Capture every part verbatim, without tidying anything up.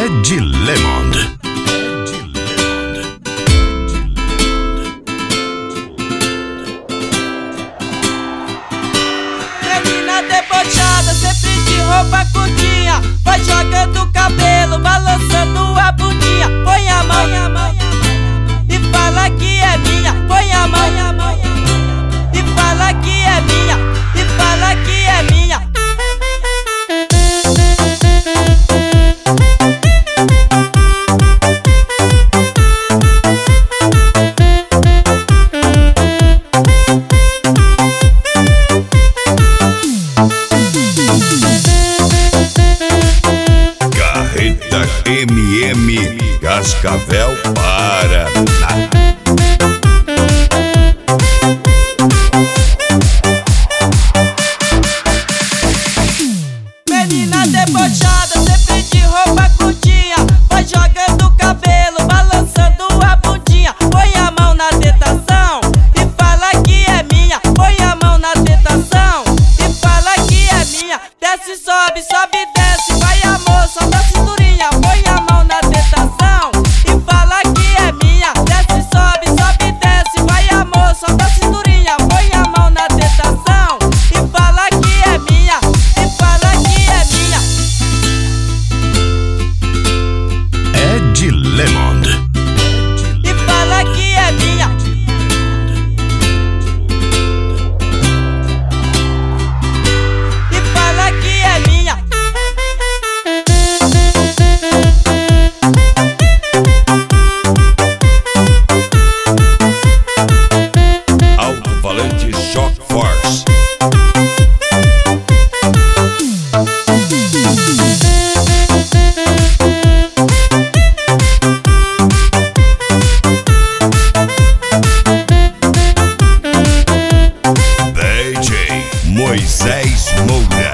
Ed Lemond. Menina debochada, sempre de roupa curtinha, vai jogando o cabelo, balançando a bundinha. Põe a mão, a mão e fala que é minha. Põe a mão, a mão e fala que é minha. E fala que é minha. M M Cascavel, Paraná. Menina debochada, sempre de roupa curtinha, vai jogando o cabelo, balançando a bundinha. Põe a mão na tentação e fala que é minha. Põe a mão na tentação e fala que é minha. Desce, sobe, sobe, desce, vai amor, solta a cinturinha. Põe a mão na tentação e fala que é minha. Desce, sobe, sobe, desce, vai amor, solta a cinturinha. Põe a mão na tentação e fala que é minha. E fala que é minha. Ed Lemond. E fala que é minha. E fala que é minha. Alto-falante Shock Force. D J Moisés Moura.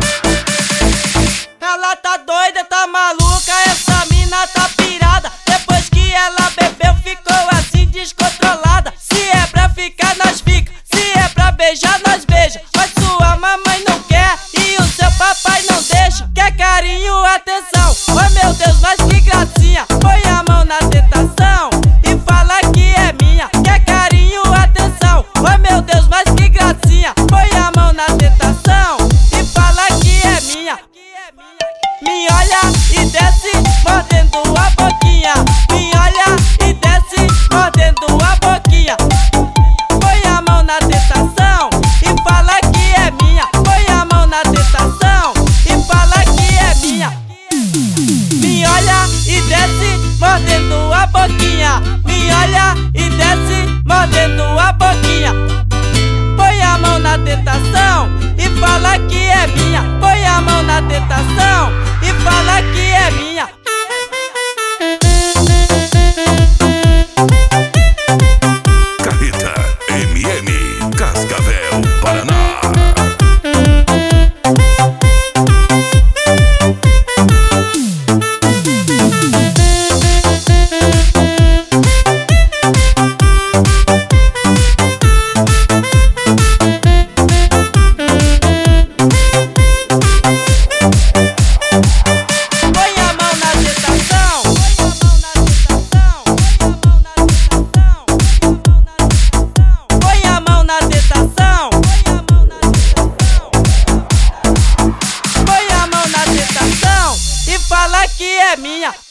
Ela tá doida, tá maluca, essa mina tá pirada. Depois que ela bebeu, ficou assim descontrolada. Se é pra ficar, nós fica. Se é pra beijar, nós beija. Mas sua mamãe não quer e o seu papai não deixa. Quer carinho, atenção. Oh meu Deus, mas que gracinha. Põe a mão na tentação e fala que é minha. Quer carinho, atenção. Oh meu Deus, mas que gracinha. Põe a mão na tentação e fala que é minha. Me olha e desce, mordendo a boquinha. Me olha e desce, mordendo a boquinha. Põe a mão na tentação e fala que é minha. Põe a mão na tentação e fala que é minha. Me olha e desce, mordendo a boquinha. Me olha e desce, mordendo a boquinha. Põe a mão na tentação e fala que é minha. Põe a mão na tentação e fala que é minha. Carreta M M Cascavel, Paraná. Fala que é minha.